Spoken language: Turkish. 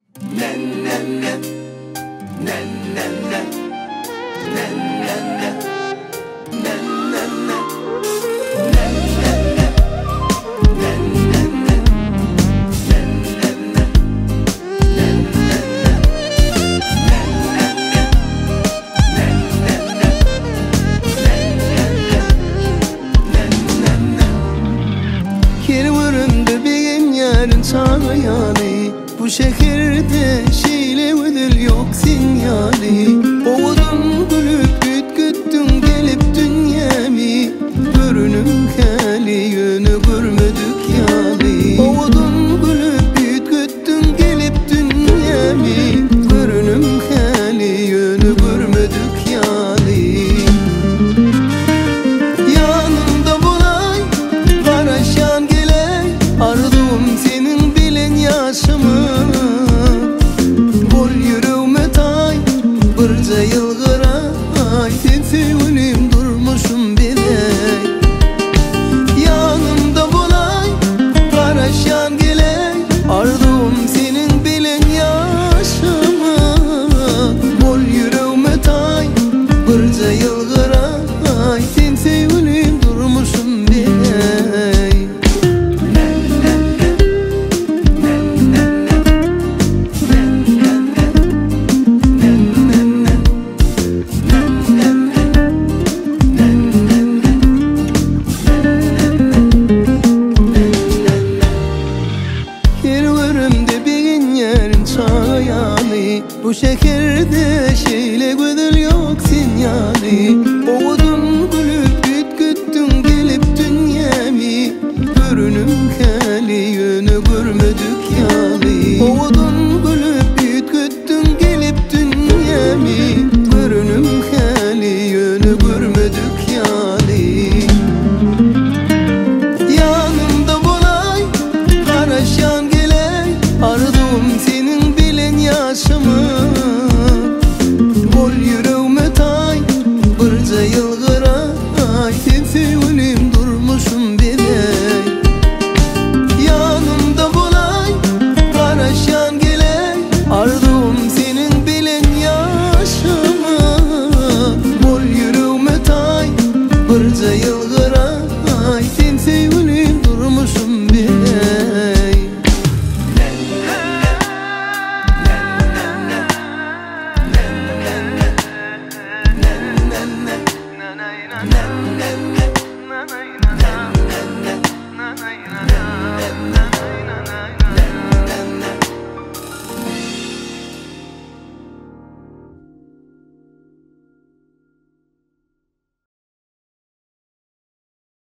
Sayali bu şehirde şeyle ödül yok sinyali. Oğudum gülüp güttün gelip dünyami. Görünüm hali yönü görmedik yali. Oğudum gülüp güttün gelip dünyami. Görünüm hali yönü görmedik yali. Yanımda bulay karaşan geley ardum senin yaşımı. Bol yüreğime tay birce yılgıray. Tefeğülim durmuşum biley. Yanımda bulay karaşan geley ardum senin bilen yaşımı. Bol yüreğime tay birce yılgıray. Tefeğülim durmuşum biley. Bu şehirde şeyle güdül yok sinyali. Oğudum gülüp güttün gelip dünyami. Görünüm hali yönü görmedik yali. Oğudum